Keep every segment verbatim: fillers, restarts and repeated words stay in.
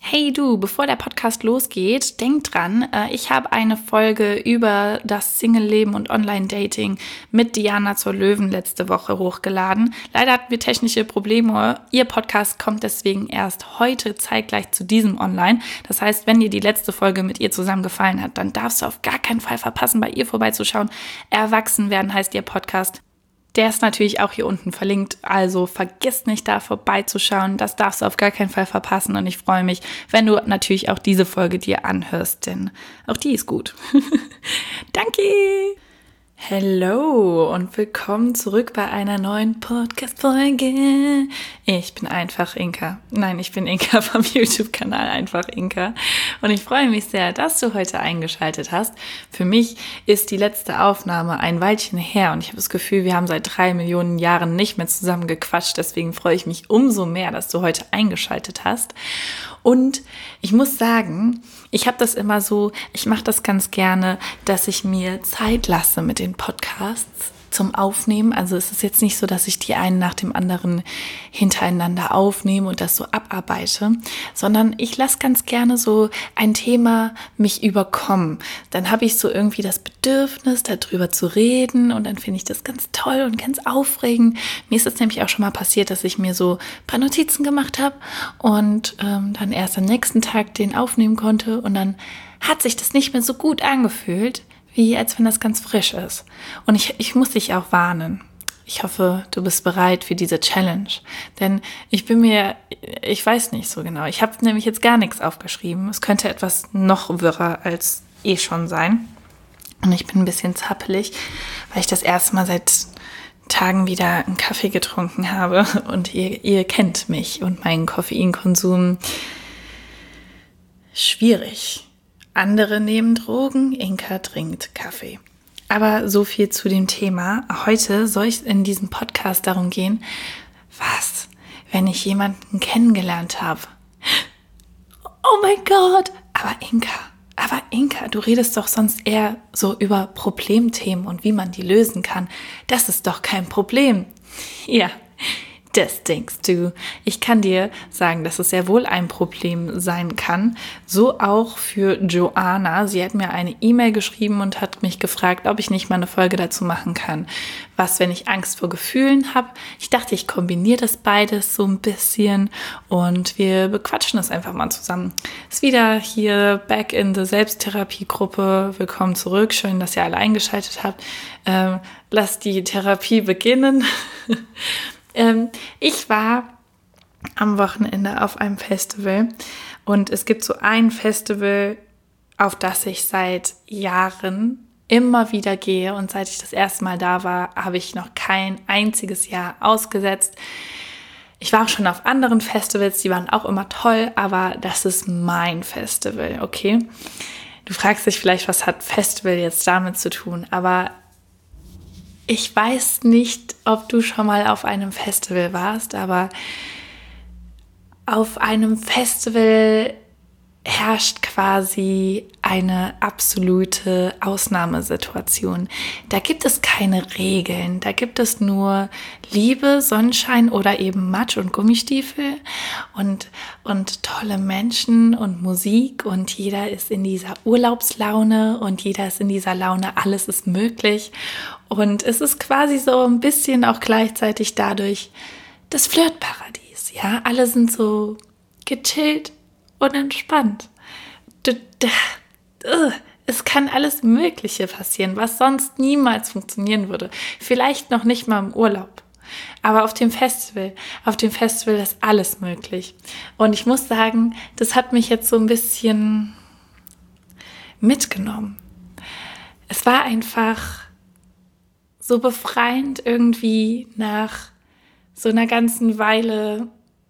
Hey du, bevor der Podcast losgeht, denk dran, äh, ich habe eine Folge über das Single-Leben und Online-Dating mit Diana zur Löwen letzte Woche hochgeladen. Leider hatten wir technische Probleme. Ihr Podcast kommt deswegen erst heute zeitgleich zu diesem online. Das heißt, wenn dir die letzte Folge mit ihr zusammen gefallen hat, dann darfst du auf gar keinen Fall verpassen, bei ihr vorbeizuschauen. Erwachsen werden heißt ihr Podcast. Der ist natürlich auch hier unten verlinkt, also vergiss nicht, da vorbeizuschauen. Das darfst du auf gar keinen Fall verpassen und ich freue mich, wenn du natürlich auch diese Folge dir anhörst, denn auch die ist gut. Danke! Hallo und willkommen zurück bei einer neuen Podcast-Folge. Ich bin einfach Inka. Nein, ich bin Inka vom YouTube-Kanal Einfach Inka. Und ich freue mich sehr, dass du heute eingeschaltet hast. Für mich ist die letzte Aufnahme ein Weilchen her und ich habe das Gefühl, wir haben seit drei Millionen Jahren nicht mehr zusammen gequatscht. Deswegen freue ich mich umso mehr, dass du heute eingeschaltet hast. Und ich muss sagen, ich habe das immer so, ich mache das ganz gerne, dass ich mir Zeit lasse mit den Podcasts zum Aufnehmen. Also es ist jetzt nicht so, dass ich die einen nach dem anderen hintereinander aufnehme und das so abarbeite, sondern ich lasse ganz gerne so ein Thema mich überkommen. Dann habe ich so irgendwie das Bedürfnis, darüber zu reden und dann finde ich das ganz toll und ganz aufregend. Mir ist es nämlich auch schon mal passiert, dass ich mir so ein paar Notizen gemacht habe und ähm, dann erst am nächsten Tag den aufnehmen konnte und dann hat sich das nicht mehr so gut angefühlt, wie als wenn das ganz frisch ist. Und ich, ich muss dich auch warnen. Ich hoffe, du bist bereit für diese Challenge. Denn ich bin mir, ich weiß nicht so genau. Ich habe nämlich jetzt gar nichts aufgeschrieben. Es könnte etwas noch wirrer als eh schon sein. Und ich bin ein bisschen zappelig, weil ich das erste Mal seit Tagen wieder einen Kaffee getrunken habe. Und ihr, ihr kennt mich und meinen Koffeinkonsum. Schwierig. Andere nehmen Drogen, Inka trinkt Kaffee. Aber so viel zu dem Thema. Heute soll es in diesem Podcast darum gehen, was, wenn ich jemanden kennengelernt habe? Oh mein Gott! Aber Inka, aber Inka, du redest doch sonst eher so über Problemthemen und wie man die lösen kann. Das ist doch kein Problem. Ja. Das denkst du. Ich kann dir sagen, dass es sehr wohl ein Problem sein kann. So auch für Joanna. Sie hat mir eine E-Mail geschrieben und hat mich gefragt, ob ich nicht mal eine Folge dazu machen kann. Was, wenn ich Angst vor Gefühlen habe? Ich dachte, ich kombiniere das beides so ein bisschen und wir bequatschen das einfach mal zusammen. Ist wieder hier back in the Selbsttherapiegruppe. Willkommen zurück. Schön, dass ihr alle eingeschaltet habt. Ähm, lasst die Therapie beginnen. Ähm, ich war am Wochenende auf einem Festival und es gibt so ein Festival, auf das ich seit Jahren immer wieder gehe und seit ich das erste Mal da war, habe ich noch kein einziges Jahr ausgesetzt. Ich war auch schon auf anderen Festivals, die waren auch immer toll, aber das ist mein Festival, okay? Du fragst dich vielleicht, was hat Festival jetzt damit zu tun, aber ich weiß nicht, ob du schon mal auf einem Festival warst, aber auf einem Festival herrscht quasi eine absolute Ausnahmesituation. Da gibt es keine Regeln, da gibt es nur Liebe, Sonnenschein oder eben Matsch und Gummistiefel und, und tolle Menschen und Musik und jeder ist in dieser Urlaubslaune und jeder ist in dieser Laune, alles ist möglich und es ist quasi so ein bisschen auch gleichzeitig dadurch das Flirtparadies, ja, alle sind so gechillt und entspannt. Es kann alles Mögliche passieren, was sonst niemals funktionieren würde. Vielleicht noch nicht mal im Urlaub. Aber auf dem Festival, auf dem Festival ist alles möglich. Und ich muss sagen, das hat mich jetzt so ein bisschen mitgenommen. Es war einfach so befreiend irgendwie nach so einer ganzen Weile.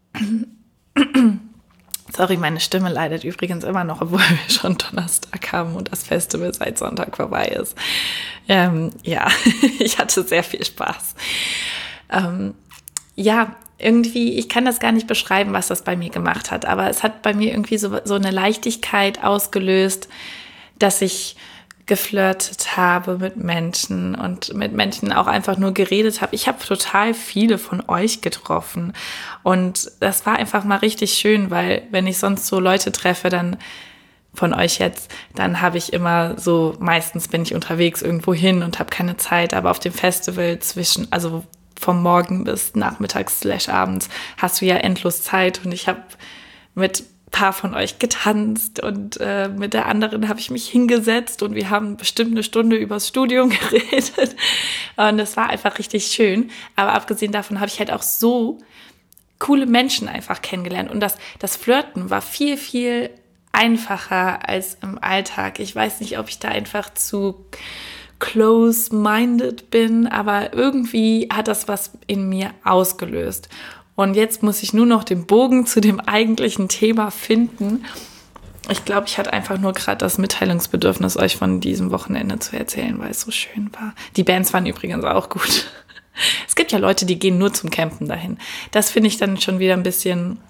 Sorry, meine Stimme leidet übrigens immer noch, obwohl wir schon Donnerstag haben und das Festival seit Sonntag vorbei ist. Ähm, ja, ich hatte sehr viel Spaß. Ähm, ja, irgendwie, ich kann das gar nicht beschreiben, was das bei mir gemacht hat, aber es hat bei mir irgendwie so, so eine Leichtigkeit ausgelöst, dass ich geflirtet habe mit Menschen und mit Menschen auch einfach nur geredet habe. Ich habe total viele von euch getroffen und das war einfach mal richtig schön, weil wenn ich sonst so Leute treffe, dann von euch jetzt, dann habe ich immer so, meistens bin ich unterwegs irgendwo hin und habe keine Zeit, aber auf dem Festival zwischen, also vom Morgen bis nachmittags slash abends hast du ja endlos Zeit und ich habe mit paar von euch getanzt und äh, mit der anderen habe ich mich hingesetzt und wir haben bestimmt eine Stunde übers Studium geredet und es war einfach richtig schön, aber abgesehen davon habe ich halt auch so coole Menschen einfach kennengelernt und das, das Flirten war viel, viel einfacher als im Alltag. Ich weiß nicht, ob ich da einfach zu close-minded bin, aber irgendwie hat das was in mir ausgelöst. Und jetzt muss ich nur noch den Bogen zu dem eigentlichen Thema finden. Ich glaube, ich hatte einfach nur gerade das Mitteilungsbedürfnis, euch von diesem Wochenende zu erzählen, weil es so schön war. Die Bands waren übrigens auch gut. Es gibt ja Leute, die gehen nur zum Campen dahin. Das finde ich dann schon wieder ein bisschen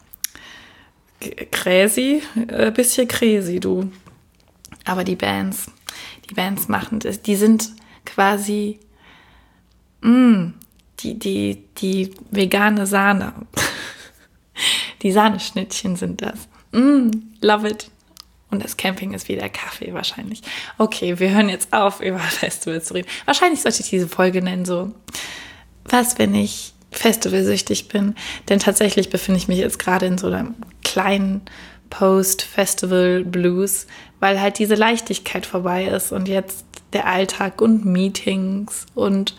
crazy, ein bisschen crazy, du. Aber die Bands, die Bands machen das, die sind quasi, mh, Die, die, die vegane Sahne. Die Sahneschnittchen sind das. Mm, love it. Und das Camping ist wie der Kaffee wahrscheinlich. Okay, wir hören jetzt auf, über Festivals zu reden. Wahrscheinlich sollte ich diese Folge nennen so, was, wenn ich festivalsüchtig bin? Denn tatsächlich befinde ich mich jetzt gerade in so einem kleinen Post-Festival-Blues, weil halt diese Leichtigkeit vorbei ist und jetzt der Alltag und Meetings und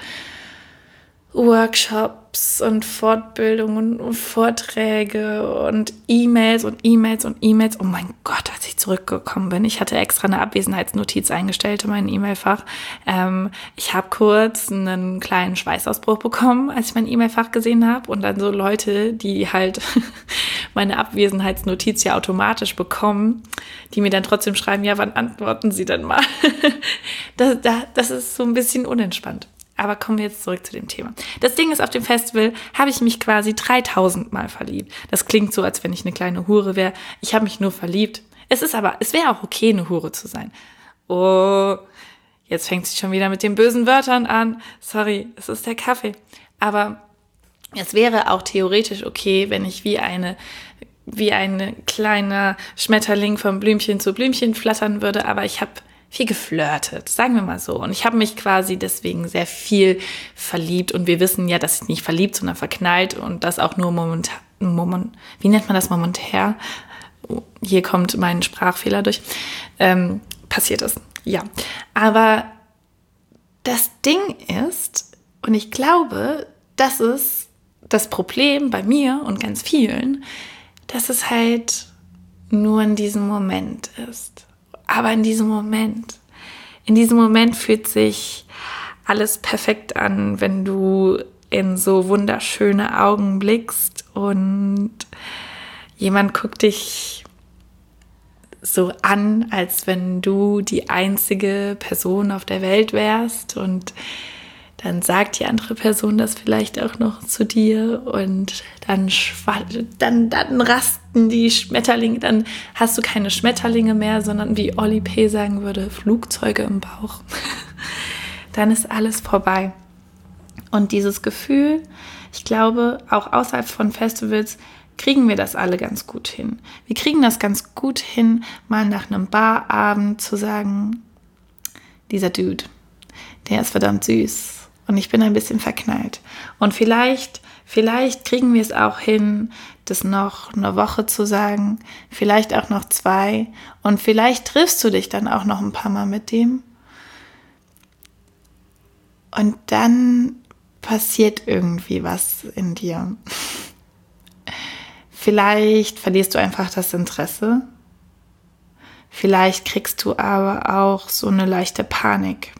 Workshops und Fortbildungen und Vorträge und E-Mails und E-Mails und E-Mails. Oh mein Gott, als ich zurückgekommen bin. Ich hatte extra eine Abwesenheitsnotiz eingestellt in mein E-Mail-Fach. Ähm, ich habe kurz einen kleinen Schweißausbruch bekommen, als ich mein E-Mail-Fach gesehen habe. Und dann so Leute, die halt meine Abwesenheitsnotiz ja automatisch bekommen, die mir dann trotzdem schreiben, ja, wann antworten Sie denn mal? das, das, das ist so ein bisschen unentspannt. Aber kommen wir jetzt zurück zu dem Thema. Das Ding ist, auf dem Festival habe ich mich quasi dreitausend Mal verliebt. Das klingt so, als wenn ich eine kleine Hure wäre. Ich habe mich nur verliebt. Es ist aber, es wäre auch okay, eine Hure zu sein. Oh, jetzt fängt sie schon wieder mit den bösen Wörtern an. Sorry, es ist der Kaffee. Aber es wäre auch theoretisch okay, wenn ich wie eine, wie ein kleiner Schmetterling von Blümchen zu Blümchen flattern würde. Aber ich habe viel geflirtet, sagen wir mal so. Und ich habe mich quasi deswegen sehr viel verliebt. Und wir wissen ja, dass ich nicht verliebt, sondern verknallt. Und das auch nur momentan, moment, wie nennt man das momentär? Hier kommt mein Sprachfehler durch. Ähm, passiert ist, ja. Aber das Ding ist, und ich glaube, das ist das Problem bei mir und ganz vielen, dass es halt nur in diesem Moment ist. Aber in diesem Moment, in diesem Moment fühlt sich alles perfekt an, wenn du in so wunderschöne Augen blickst und jemand guckt dich so an, als wenn du die einzige Person auf der Welt wärst und dann sagt die andere Person das vielleicht auch noch zu dir und dann, dann, dann rasten die Schmetterlinge, dann hast du keine Schmetterlinge mehr, sondern wie Oli P. sagen würde, Flugzeuge im Bauch. Dann ist alles vorbei. Und dieses Gefühl, ich glaube, auch außerhalb von Festivals kriegen wir das alle ganz gut hin. Wir kriegen das ganz gut hin, mal nach einem Barabend zu sagen, dieser Dude, der ist verdammt süß. Und ich bin ein bisschen verknallt. Und vielleicht, vielleicht kriegen wir es auch hin, das noch eine Woche zu sagen, vielleicht auch noch zwei. Und vielleicht triffst du dich dann auch noch ein paar Mal mit dem. Und dann passiert irgendwie was in dir. Vielleicht verlierst du einfach das Interesse. Vielleicht kriegst du aber auch so eine leichte Panik.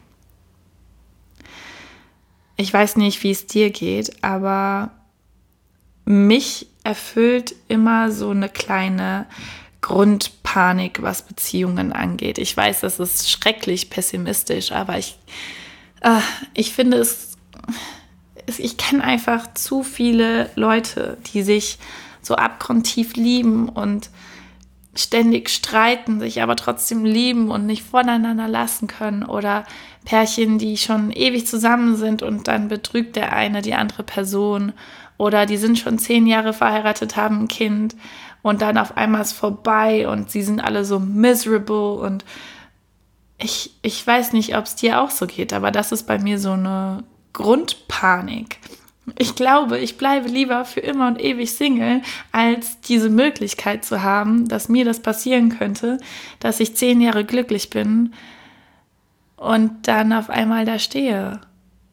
Ich weiß nicht, wie es dir geht, aber mich erfüllt immer so eine kleine Grundpanik, was Beziehungen angeht. Ich weiß, das ist schrecklich pessimistisch, aber ich, äh, ich finde es, es ich kenne einfach zu viele Leute, die sich so abgrundtief lieben und ständig streiten, sich aber trotzdem lieben und nicht voneinander lassen können, oder Pärchen, die schon ewig zusammen sind und dann betrügt der eine die andere Person, oder die sind schon zehn Jahre verheiratet, haben ein Kind und dann auf einmal ist vorbei und sie sind alle so miserable, und ich, ich weiß nicht, ob es dir auch so geht, aber das ist bei mir so eine Grundpanik. Ich glaube, ich bleibe lieber für immer und ewig Single, als diese Möglichkeit zu haben, dass mir das passieren könnte, dass ich zehn Jahre glücklich bin und dann auf einmal da stehe.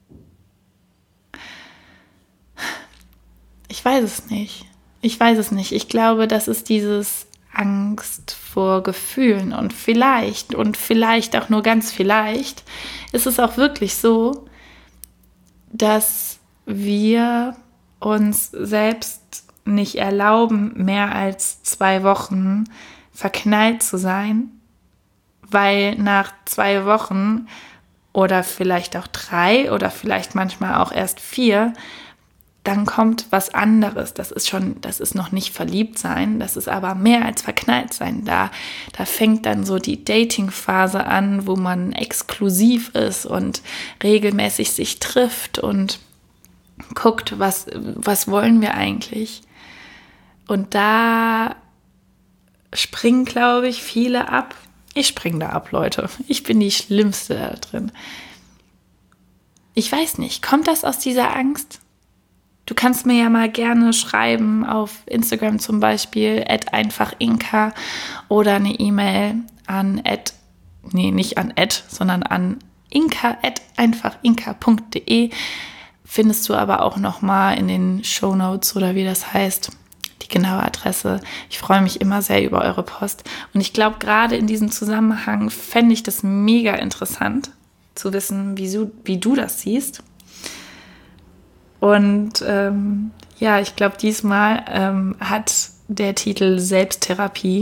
Ich weiß es nicht. Ich weiß es nicht. Ich glaube, das ist dieses Angst vor Gefühlen, und vielleicht, und vielleicht auch nur ganz vielleicht, ist es auch wirklich so, dass wir uns selbst nicht erlauben, mehr als zwei Wochen verknallt zu sein, weil nach zwei Wochen oder vielleicht auch drei oder vielleicht manchmal auch erst vier, dann kommt was anderes. Das ist schon, das ist noch nicht verliebt sein, das ist aber mehr als verknallt sein. Da, da fängt dann so die Dating-Phase an, wo man exklusiv ist und regelmäßig sich trifft und guckt, was, was wollen wir eigentlich. Und da springen, glaube ich, viele ab. Ich springe da ab, Leute. Ich bin die Schlimmste da drin. Ich weiß nicht, kommt das aus dieser Angst? Du kannst mir ja mal gerne schreiben auf Instagram zum Beispiel, at einfachinka, oder eine E-Mail an, at, nee, nicht an at, sondern an inka, at einfachinka punkt de. Findest du aber auch nochmal in den Shownotes oder wie das heißt, die genaue Adresse. Ich freue mich immer sehr über eure Post. Und ich glaube, gerade in diesem Zusammenhang fände ich das mega interessant, zu wissen, wie du, wie du das siehst. Und ähm, ja, ich glaube, diesmal ähm, hat der Titel Selbsttherapie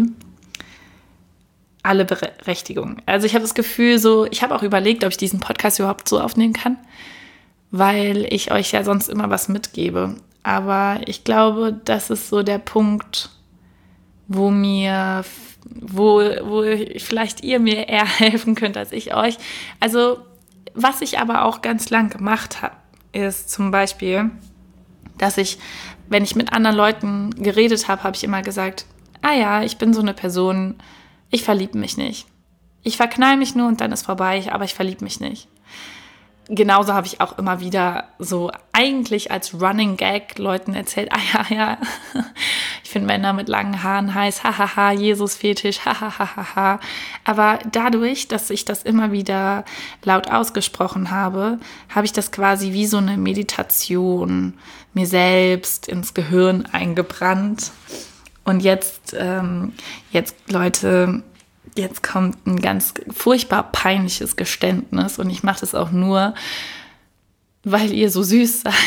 alle Berechtigung. Also ich habe das Gefühl, so, ich habe auch überlegt, ob ich diesen Podcast überhaupt so aufnehmen kann, weil ich euch ja sonst immer was mitgebe. Aber ich glaube, das ist so der Punkt, wo mir, wo, wo vielleicht ihr mir eher helfen könnt als ich euch. Also was ich aber auch ganz lang gemacht habe, ist zum Beispiel, dass ich, wenn ich mit anderen Leuten geredet habe, habe ich immer gesagt, ah ja, ich bin so eine Person, ich verliebe mich nicht. Ich verknall mich nur und dann ist vorbei, aber ich verliebe mich nicht. Genauso habe ich auch immer wieder so eigentlich als Running Gag Leuten erzählt, ah ja, ja, ich finde Männer mit langen Haaren heiß, hahaha, Jesus-Fetisch, hahaha. Aber dadurch, dass ich das immer wieder laut ausgesprochen habe, habe ich das quasi wie so eine Meditation mir selbst ins Gehirn eingebrannt. Und jetzt, ähm, jetzt Leute, jetzt kommt ein ganz furchtbar peinliches Geständnis, und ich mache das auch nur, weil ihr so süß seid.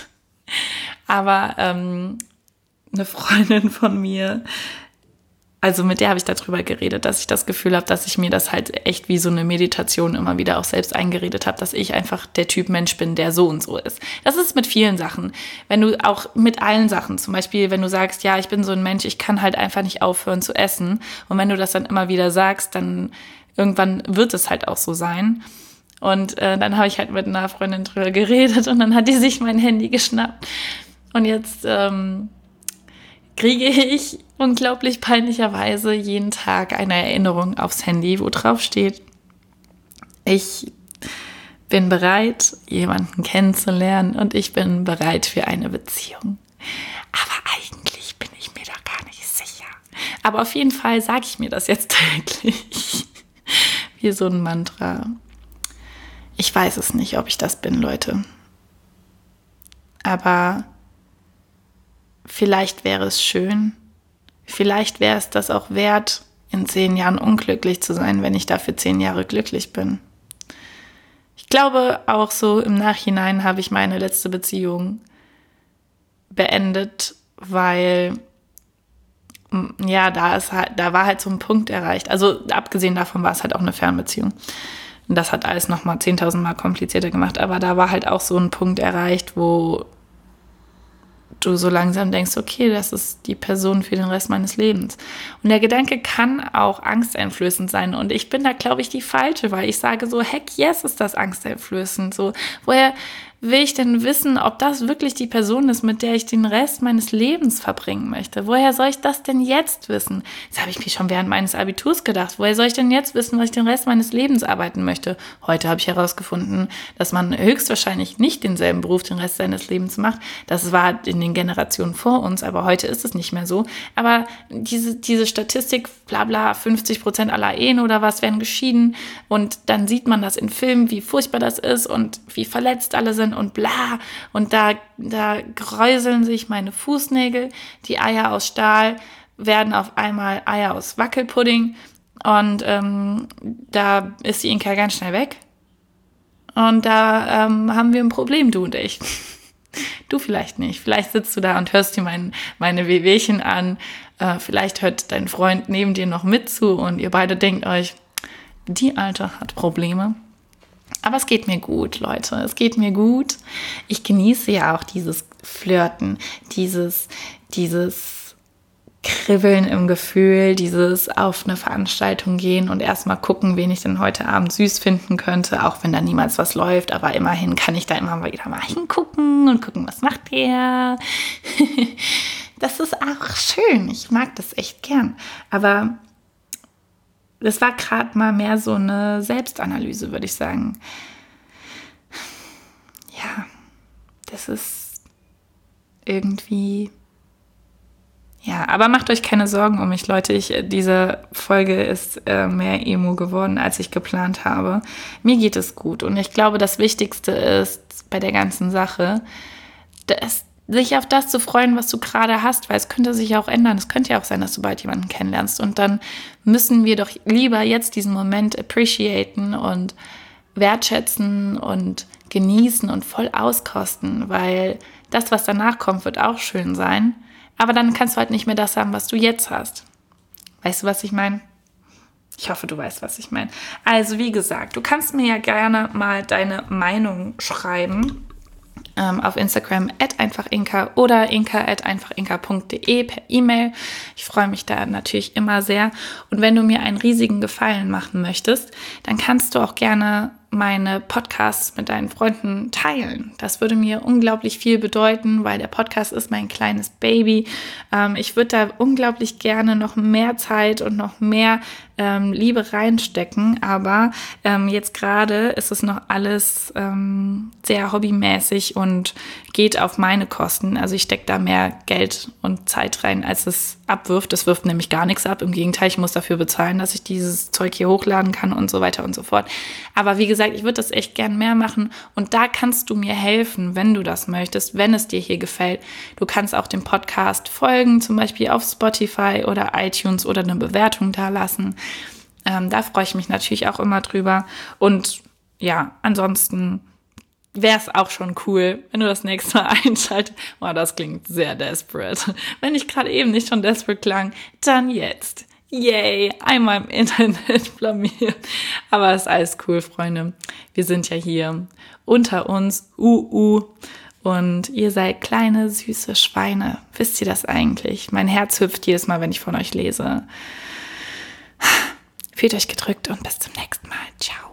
Aber ähm, eine Freundin von mir, also mit der habe ich darüber geredet, dass ich das Gefühl habe, dass ich mir das halt echt wie so eine Meditation immer wieder auch selbst eingeredet habe, dass ich einfach der Typ Mensch bin, der so und so ist. Das ist mit vielen Sachen. Wenn du auch mit allen Sachen, zum Beispiel, wenn du sagst, ja, ich bin so ein Mensch, ich kann halt einfach nicht aufhören zu essen. Und wenn du das dann immer wieder sagst, dann irgendwann wird es halt auch so sein. Und äh, dann habe ich halt mit einer Freundin drüber geredet und dann hat die sich mein Handy geschnappt. Und jetzt ähm, kriege ich unglaublich peinlicherweise jeden Tag eine Erinnerung aufs Handy, wo drauf steht, ich bin bereit, jemanden kennenzulernen, und ich bin bereit für eine Beziehung. Aber eigentlich bin ich mir doch gar nicht sicher. Aber auf jeden Fall sage ich mir das jetzt täglich. Wie so ein Mantra. Ich weiß es nicht, ob ich das bin, Leute. Aber vielleicht wäre es schön, vielleicht wäre es das auch wert, in zehn Jahren unglücklich zu sein, wenn ich dafür zehn Jahre glücklich bin. Ich glaube, auch so im Nachhinein habe ich meine letzte Beziehung beendet, weil ja, da ist halt, da war halt so ein Punkt erreicht. Also abgesehen davon war es halt auch eine Fernbeziehung. Und das hat alles nochmal zehntausend Mal komplizierter gemacht. Aber da war halt auch so ein Punkt erreicht, wo du so langsam denkst, okay, das ist die Person für den Rest meines Lebens. Und der Gedanke kann auch angsteinflößend sein. Und ich bin da, glaube ich, die Falsche, weil ich sage so, heck yes, ist das angsteinflößend. So, woher will ich denn wissen, ob das wirklich die Person ist, mit der ich den Rest meines Lebens verbringen möchte? Woher soll ich das denn jetzt wissen? Das habe ich mir schon während meines Abiturs gedacht. Woher soll ich denn jetzt wissen, was ich den Rest meines Lebens arbeiten möchte? Heute habe ich herausgefunden, dass man höchstwahrscheinlich nicht denselben Beruf den Rest seines Lebens macht. Das war in den Generationen vor uns, aber heute ist es nicht mehr so. Aber diese, diese Statistik, bla bla, fünfzig Prozent aller Ehen oder was werden geschieden, und dann sieht man das in Filmen, wie furchtbar das ist und wie verletzt alle sind und bla, und da, da gräuseln sich meine Fußnägel, die Eier aus Stahl werden auf einmal Eier aus Wackelpudding, und ähm, da ist die Inka ganz schnell weg, und da ähm, haben wir ein Problem, du und ich. Du vielleicht nicht, vielleicht sitzt du da und hörst dir mein, meine Wehwehchen an, äh, vielleicht hört dein Freund neben dir noch mit zu und ihr beide denkt euch, die Alte hat Probleme. Aber es geht mir gut, Leute. Es geht mir gut. Ich genieße ja auch dieses Flirten, dieses, dieses Kribbeln im Gefühl, dieses auf eine Veranstaltung gehen und erstmal gucken, wen ich denn heute Abend süß finden könnte, auch wenn da niemals was läuft. Aber immerhin kann ich da immer wieder mal hingucken und gucken, was macht der. Das ist auch schön. Ich mag das echt gern. Aber das war gerade mal mehr so eine Selbstanalyse, würde ich sagen. Ja, das ist irgendwie... Ja, aber macht euch keine Sorgen um mich, Leute. Ich, diese Folge ist äh, mehr Emo geworden, als ich geplant habe. Mir geht es gut. Und ich glaube, das Wichtigste ist bei der ganzen Sache, dass sich auf das zu freuen, was du gerade hast, weil es könnte sich ja auch ändern. Es könnte ja auch sein, dass du bald jemanden kennenlernst. Und dann müssen wir doch lieber jetzt diesen Moment appreciaten und wertschätzen und genießen und voll auskosten, weil das, was danach kommt, wird auch schön sein. Aber dann kannst du halt nicht mehr das haben, was du jetzt hast. Weißt du, was ich meine? Ich hoffe, du weißt, was ich meine. Also, wie gesagt, du kannst mir ja gerne mal deine Meinung schreiben. Auf Instagram at einfachinka oder inka at einfachinka punkt de per E-Mail. Ich freue mich da natürlich immer sehr. Und wenn du mir einen riesigen Gefallen machen möchtest, dann kannst du auch gerne meine Podcasts mit deinen Freunden teilen. Das würde mir unglaublich viel bedeuten, weil der Podcast ist mein kleines Baby. Ähm, ich würde da unglaublich gerne noch mehr Zeit und noch mehr ähm, Liebe reinstecken, aber ähm, jetzt gerade ist es noch alles ähm, sehr hobbymäßig und geht auf meine Kosten. Also ich stecke da mehr Geld und Zeit rein, als es abwirft. Es wirft nämlich gar nichts ab. Im Gegenteil, ich muss dafür bezahlen, dass ich dieses Zeug hier hochladen kann und so weiter und so fort. Aber wie gesagt, ich würde das echt gern mehr machen und da kannst du mir helfen, wenn du das möchtest, wenn es dir hier gefällt. Du kannst auch dem Podcast folgen, zum Beispiel auf Spotify oder iTunes oder eine Bewertung da lassen. Ähm, da freue ich mich natürlich auch immer drüber. Und ja, ansonsten wäre es auch schon cool, wenn du das nächste Mal einschaltest. Oh, das klingt sehr desperate. Wenn ich gerade eben nicht schon desperate klang, dann jetzt. Yay, einmal im Internet blamiert. Aber ist alles cool, Freunde. Wir sind ja hier unter uns. Uh, uh. Und ihr seid kleine, süße Schweine. Wisst ihr das eigentlich? Mein Herz hüpft jedes Mal, wenn ich von euch lese. Fühlt euch gedrückt und bis zum nächsten Mal. Ciao.